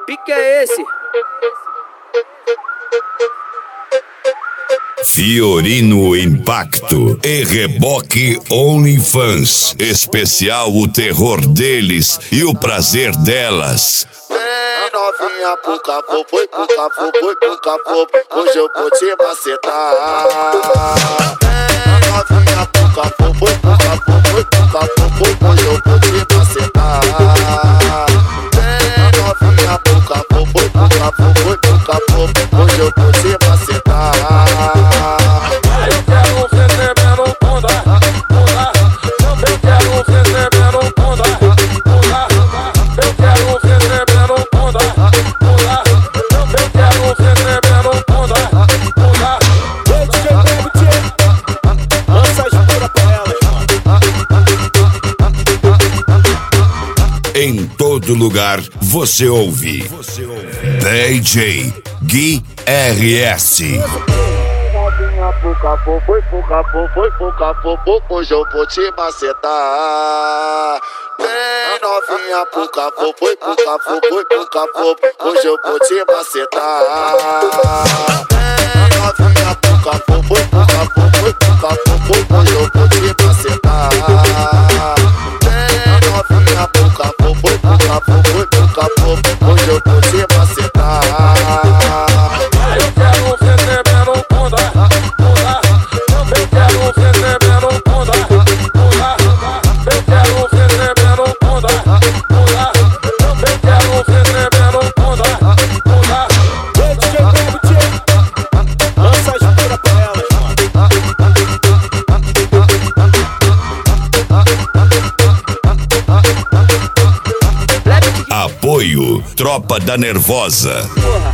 pique é esse? Fiorino Impacto e Reboque OnlyFans. Especial o terror deles e o prazer delas. Vem novinha pro capô, foi pro capô, foi pro capô. Hoje eu vou te macetar. Vem novinha pro capô, foi pro capô, foi pro capô. Hoje eu vou te macetar. Vem novinha pro capô, foi pro capô, foi pro capô. Hoje eu vou te macetar. Em todo lugar você ouve DJ Gui RS. Novinha pro capô, foi pro capô, foi pro capô. Hoje eu vou te macetar. Vem novinha pro capô, foi pro capô, foi pro capô. Hoje eu vou te macetar. Vem novinha pro capô, foi pro capô, foi pro capô. Hoje eu vou te macetar. Vem novinha pro capô, foi pro capô, foi pro capô. Hoje eu vou te macetar. Eu quero ver tremendo bunda, bunda. Eu quero ver tremendo bunda, bunda. Eu quero ver tremendo bunda, bunda. Eu quero ver tremendo bunda, bunda. DJ Gravity, lança as pura pra elas, Apoio Tropa da Nervosa. porra.